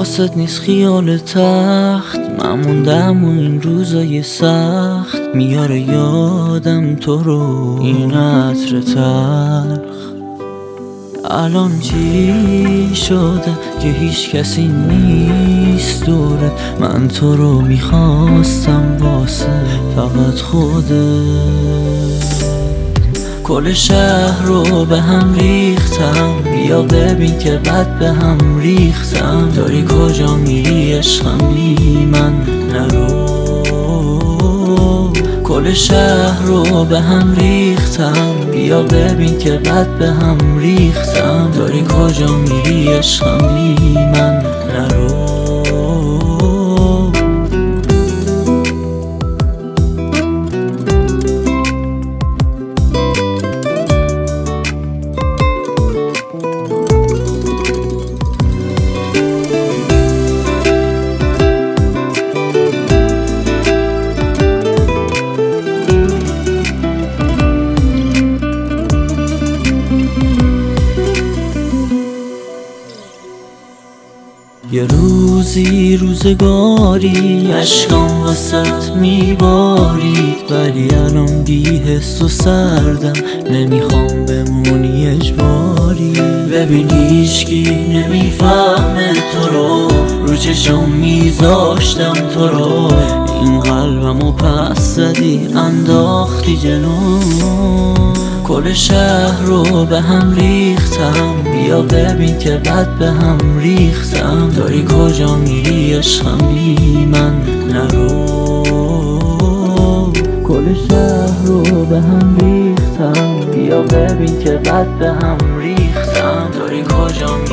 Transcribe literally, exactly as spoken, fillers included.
حواست نیست خیال تخت، من موندم و این روزای سخت میاره یادم تو رو این عطر تلخ. الان چی شده که هیچ کسی نیست دورت، من تو رو میخواستم واسه فقط خودت. کل شهر رو به هم ریختم، بیا ببین که بد به هم ریختم. داری کجا میری عشقم بی من نرو. کل شهر رو به هم ریختم، بیا ببین که بد به هم ریختم. داری کجا میری عشقم بی من نرو. یه روزی روزگاری عشقم واسط میبارید، ولی الان بی حس و سردم نمیخوام بمونی اجباری. ببین هیچکی نمیفهمه تو رو، رو چشم میذاشتم تو رو. این قلبمو پس زدی انداختی جلو. کل شهر رو به هم ریختم، بیا ببین که بد به هم ریختم. داری کجا میری عشقم بی من نرو. کل شهر رو به هم ریختم، بیا ببین که بد به هم ریختم. داری کجا